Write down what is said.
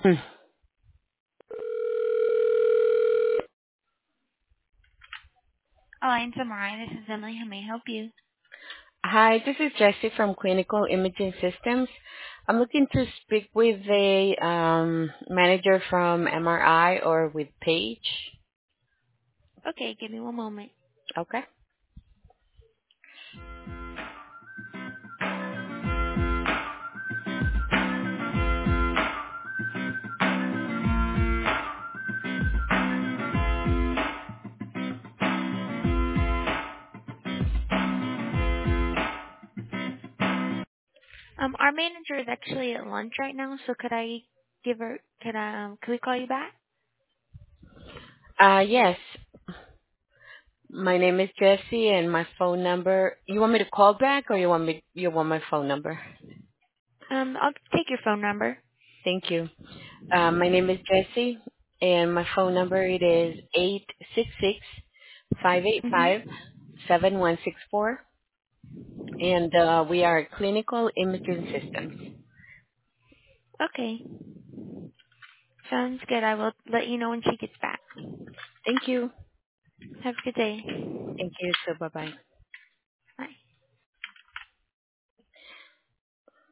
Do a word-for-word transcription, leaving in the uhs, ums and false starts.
Hmm. Alliance M R I, this is Emily. How may I help you? Hi, this is Jessie from Clinical Imaging Systems. I'm looking to speak with a um, manager from M R I or with Paige. Okay, give me one moment. Okay. Um, our manager is actually at lunch right now, so could I give her? Could I? Um, could we call you back? Uh, yes, my name is Jessie, and my phone number. You want me to call back, or you want me? You want my phone number? Um, I'll take your phone number. Thank you. Uh, my name is Jessie, and my phone number it is eight six six five eight Mhm. five seven one six four, and uh, we are Clinical Imaging Systems. Okay, sounds good. I will let you know when she gets back. Thank you. Have a good day. Thank you. So bye bye.